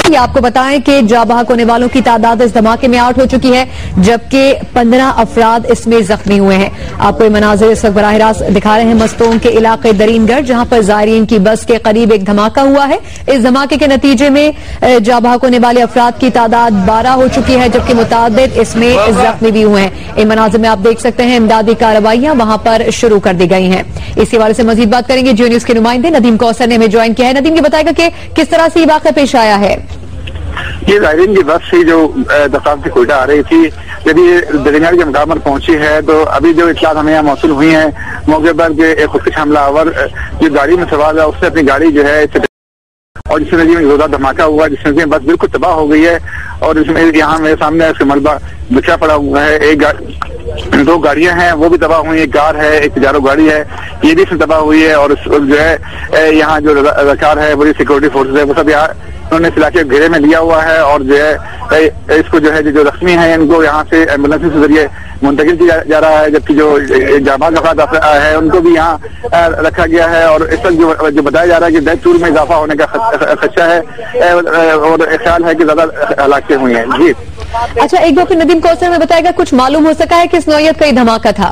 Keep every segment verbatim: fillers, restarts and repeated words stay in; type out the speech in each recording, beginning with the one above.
आपको बताएं कि जाँ बहक होने वालों की तादाद इस धमाके में आठ हो चुकी है, जबकि पंद्रह अफराद इसमें जख्मी हुए हैं। आपको ये मनाजिर इस वक्त बराह रास्त दिखा रहे हैं मस्तों के इलाके दरीनगढ़, जहां पर जायरीन की बस के करीब एक धमाका हुआ है। इस धमाके के नतीजे में जाँ बहक होने वाले अफराद की तादाद बारह हो चुकी है, जबकि मुतादिद इसमें जख्मी भी हुए हैं। इन मनाजिर में आप देख सकते हैं इमदादी कार्रवाइयां वहां पर शुरू कर दी गई हैं। इसी हवाले से मजीद बात करेंगे जियो न्यूज के नुमाइंदे नदीम कौसर ने हमें ज्वाइन किया है। नदीम, ये बताएगा कि किस तरह से ये वाक़या पेश आया है? ये जायरीन की बस थी जो दफ्तार से कोयटा आ रही थी। जब ये दरिंगढ़ के मुकाम पर पहुंची है तो अभी जो इत्तलात हमें यहाँ मौसूल हुई है, मौके पर के एक खुदकुश हमलावर जो गाड़ी में सवार है उससे अपनी गाड़ी जो है और जिसमें नदी में जोरदार धमाका हुआ, जिसमें बस बिल्कुल तबाह हो गई है। और इसमें यहाँ मेरे सामने इसका मलबा बिखरा पड़ा हुआ है। एक दो गाड़ियां हैं वो भी तबाह हुई, एक कार है, एक तिजारो गाड़ी है, ये भी इसमें तबाह हुई है। और जो है यहाँ जो रकार है बड़ी सिक्योरिटी फोर्सेज है वो सब यहाँ उन्होंने इस इलाके घेरे में लिया हुआ है। और जो है इसको जो है जो जख्मी है इनको यहाँ से एम्बुलेंस के जरिए मुंतकिल किया जा रहा है, जबकि जो जाँ बहक अफराद है उनको भी यहाँ रखा गया है। और इस वक्त जो, जो बताया जा रहा है कि डेथ टूर में इजाफा होने का खदशा है और ख्याल है कि ज्यादा हलाकतें हुई हैं। जी अच्छा, एक बार फिर नदीम कौसर में बताएगा, कुछ मालूम हो सका है किस नौयत का ये धमाका था?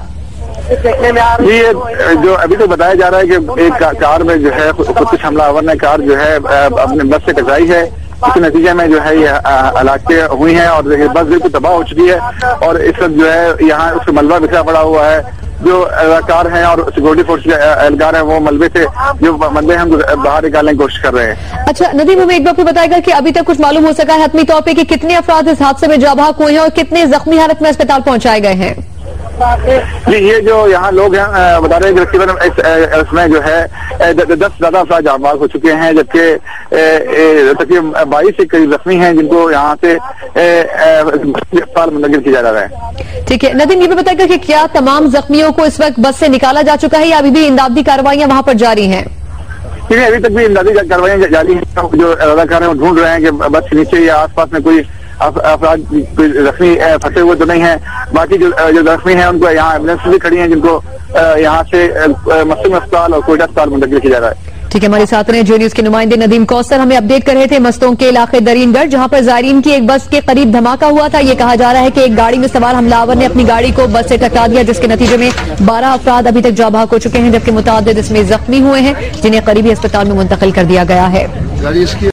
जी जो अभी तो बताया जा रहा है कि एक कार में जो है खुदकुश हमलावर ने कार जो है अपने बस से टकराई है, इसके नतीजे में जो है ये हलाकतें हुई हैं और बस बिल्कुल तबाह हो चुकी है। और इस वक्त जो है यहाँ उसका मलबा बिखरा पड़ा हुआ है। जो कार हैं और सिक्योरिटी फोर्स के एहलकार हैं वो मलबे से जो मलबे हम बाहर निकालने की कोशिश कर रहे हैं। अच्छा नदीम, हमें एक बार फिर बताएगा कि अभी तक कुछ मालूम हो सका है हतमी तौर पे कि कितने अफराद इस हादसे में जाँ बहक हुए हैं और कितने जख्मी हालत में अस्पताल पहुंचाए गए हैं? जी ये जो यहाँ लोग हैं बता रहे हैं कि तकरीबन इसमें जो है दस ज्यादा अफराद जाँ बहक हो चुके हैं, जबकि तकरीबन बाईस से करीब जख्मी हैं जिनको यहाँ से अस्पताल मुंतकिल किया जा रहा है। ठीक है नदीम, ये भी बताएगा कि क्या तमाम जख्मियों को इस वक्त बस से निकाला जा चुका है या अभी भी इमदादी कार्रवाइयां वहां पर जारी हैं? ठीक है, अभी तक भी इमदादी कार्रवाइयां जारी हैं। जो अदाकार हैं वो ढूंढ रहे हैं कि बस के नीचे या आसपास में कोई अफराद जख्मी फंसे हुए तो नहीं है। बाकी जो जो जख्मी हैं उनको यहाँ एम्बुलेंस भी खड़ी हैं जिनको यहाँ से मस्तूम अस्पताल और कोयटा अस्पताल मुंतकिल किया जा रहा है। ठीक है, हमारे साथ रहे जियो न्यूज के नुमाइंदे नदीम कौसर हमें अपडेट कर रहे थे मस्तों के इलाके दरीनगढ़, जहां पर जायरीन की एक बस के करीब धमाका हुआ था। ये कहा जा रहा है कि एक गाड़ी में सवार हमलावर ने अपनी गाड़ी को बस से टकरा दिया, जिसके नतीजे में बारह अफराद अभी तक जाँ बहक हो चुके हैं, जबकि मुतादिद इसमें जख्मी हुए हैं जिन्हें करीबी अस्पताल में मुंतकिल कर दिया गया है।